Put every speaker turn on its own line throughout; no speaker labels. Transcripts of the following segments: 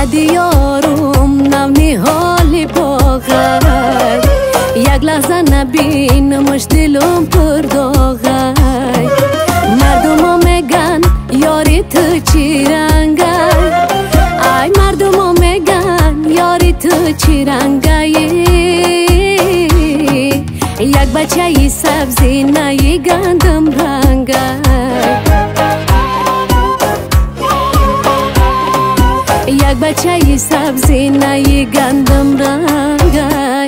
دیارم نونی حالی باغای یک لحظه نبینمش دلم پر داغای مردم ها میگن یاری تو چی رنگای ای مردم ها میگن یاری تو چی رنگای یک بچه سبزی نه گندم رنگای یک بچه سبزی نه گندم رنگای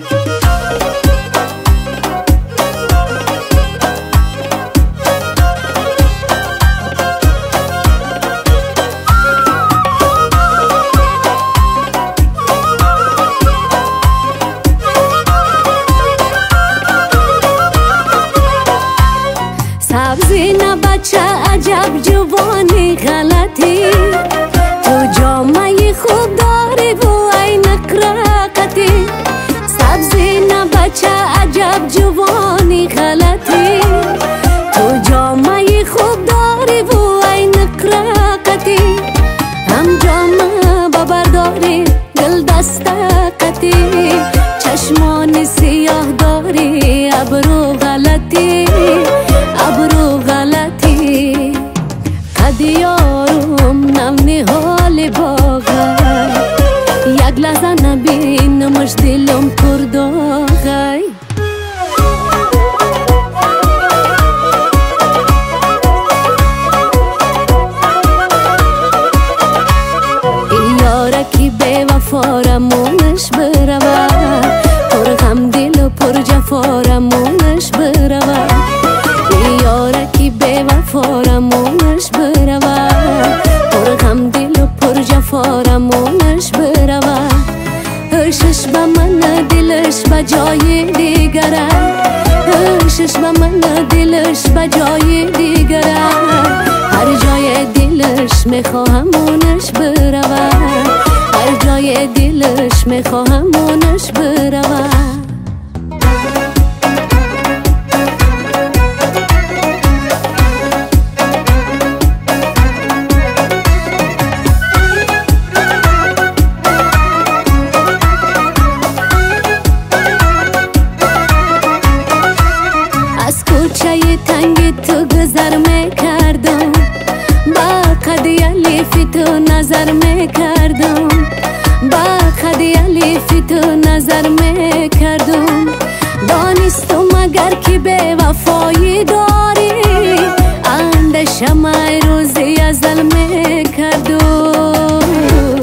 سبزی نه بچه عجب جوانی غلطی تو جامعه خوب داری و عینک رقتی سبزی نه بچه عجب جوانی غلطی تو جامعه خوب داری و عینک رقتی هم جامعه ببرداری دل دستقتی چشمان سیاه داری ابرو غلطی ابرو غلطی دیارم نونی حال باغای یک لحظه نبینمش دلم پر داغای یارکی به وفارمونش بروا پر غم دل و پر جفارمونش بروا یارکی به وفارمونش بروا پر غم دل و پر جفارمونش بروا هرشش به من دلش به جای دیگره هرشش به من دلش به جای دیگره هر جای دلش میخواهم اونش بروا هر جای دلش میخواهم اونش بروا کوچه تنگ تو گذر میکردم با قدی الیفی تو نظر میکردم با قدی الیفی تو نظر میکردم دانستم اگر که به وفایی داری اندشم ای روزی ازل میکردم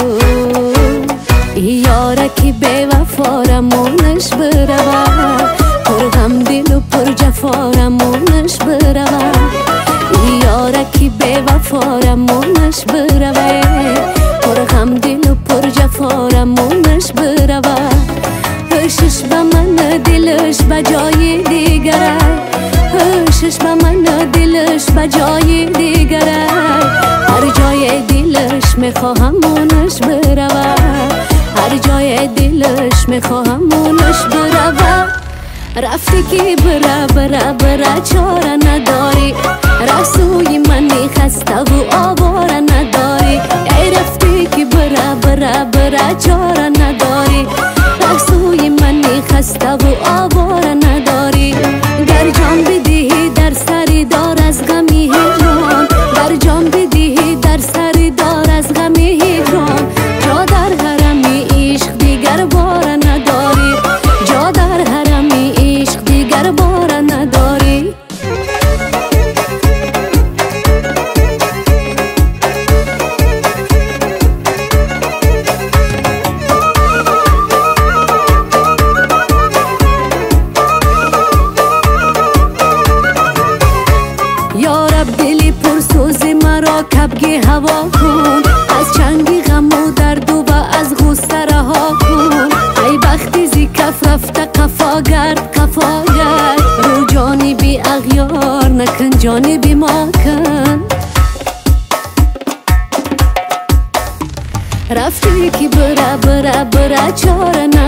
یارکی به وفارمونش بروا پر غم دل و پر جفارمونش بروا یارکی به وفارمونش بروا پر غم دل و پر جفارمونش بروا هرشش به من دلش به جای دیگره هرشش به من دلش به جای دیگره هر جای دلش میخواهم اونش بروا هر جای دلش میخواهم اونش بروا رفتی که برا چاره نداری رسوی منی خسته و آواره نداری ای رفتی که برا چاره نداری رسوی منی خسته و آواره نداری گر جان بدهی در سری دار از غمی هجران گر جان بدهی در سری دار از غمی هجران جا در حرمی عشق دیگر باره نداری جا در حرمی عشق دیگر باره نداری یارب دلی پرسوز مرا کبگی هوا کن از چنگی غم و درد و از غصه رها کن ای بختی زی کف رفته قفا گرد رو جانبی اغیار نکن جانبی ما کن رفتی که برا چاره